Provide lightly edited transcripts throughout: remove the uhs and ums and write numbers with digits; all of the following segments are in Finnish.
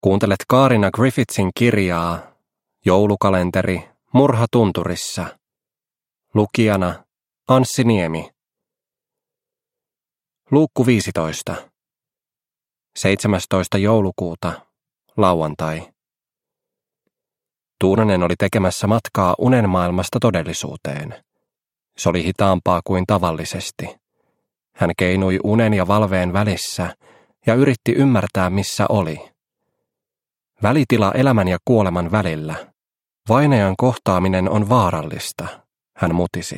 Kuuntelet Kaarina Griffithsin kirjaa Joulukalenteri Murha tunturissa. Lukijana Anssi Niemi. Luukku 15. 17. joulukuuta, lauantai. Tuunanen oli tekemässä matkaa unenmaailmasta todellisuuteen. Se oli hitaampaa kuin tavallisesti. Hän keinui unen ja valveen välissä ja yritti ymmärtää, missä oli. Välitila elämän ja kuoleman välillä. Vainajan kohtaaminen on vaarallista, hän mutisi.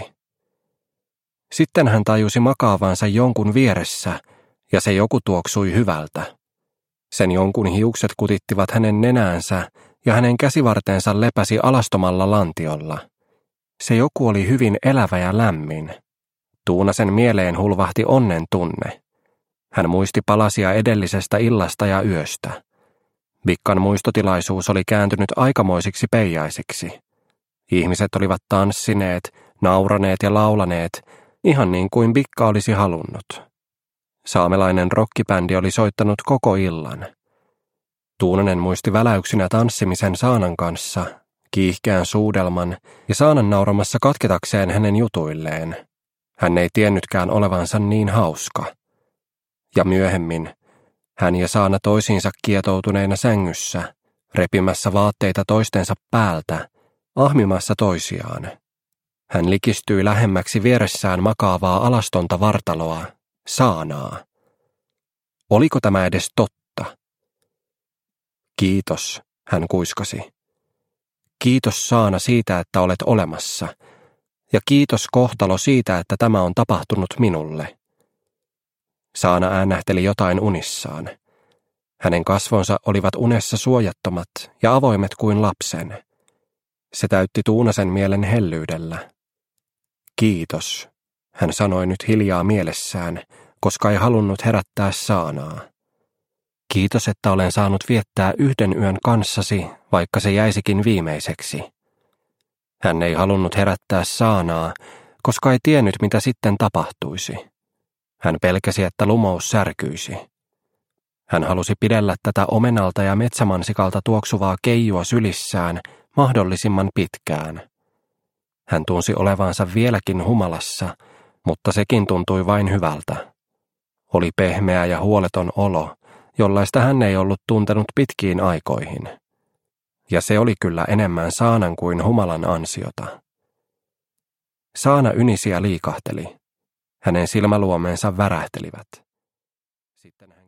Sitten hän tajusi makaavansa jonkun vieressä, ja se joku tuoksui hyvältä. Sen jonkun hiukset kutittivat hänen nenäänsä, ja hänen käsivartensa lepäsi alastomalla lantiolla. Se joku oli hyvin elävä ja lämmin. Tuunasen mieleen hulvahti onnen tunne. Hän muisti palasia edellisestä illasta ja yöstä. Vikkan muistotilaisuus oli kääntynyt aikamoisiksi peijaisiksi. Ihmiset olivat tanssineet, nauraneet ja laulaneet, ihan niin kuin Vikka olisi halunnut. Saamelainen rockibändi oli soittanut koko illan. Tuunanen muisti väläyksinä tanssimisen Saanan kanssa, kiihkeän suudelman ja Saanan nauramassa katketakseen hänen jutuilleen. Hän ei tiennytkään olevansa niin hauska. Ja myöhemmin hän ja Saana toisiinsa kietoutuneina sängyssä, repimässä vaatteita toistensa päältä, ahmimassa toisiaan. Hän likistyi lähemmäksi vieressään makaavaa alastonta vartaloa, Saanaa. Oliko tämä edes totta? Kiitos, hän kuiskasi. Kiitos Saana siitä, että olet olemassa, ja kiitos kohtalo siitä, että tämä on tapahtunut minulle. Saana äänähteli jotain unissaan. Hänen kasvonsa olivat unessa suojattomat ja avoimet kuin lapsen. Se täytti Tuunasen mielen hellyydellä. Kiitos, hän sanoi nyt hiljaa mielessään, koska ei halunnut herättää Saanaa. Kiitos, että olen saanut viettää yhden yön kanssasi, vaikka se jäisikin viimeiseksi. Hän ei halunnut herättää Saanaa, koska ei tiennyt, mitä sitten tapahtuisi. Hän pelkäsi, että lumous särkyisi. Hän halusi pidellä tätä omenalta ja metsämansikalta tuoksuvaa keijua sylissään mahdollisimman pitkään. Hän tunsi olevansa vieläkin humalassa, mutta sekin tuntui vain hyvältä. Oli pehmeä ja huoleton olo, jollaista hän ei ollut tuntenut pitkiin aikoihin. Ja se oli kyllä enemmän Saanan kuin humalan ansiota. Saana ynisi ja liikahteli. Hänen silmäluomensa värähtelivät. Sitten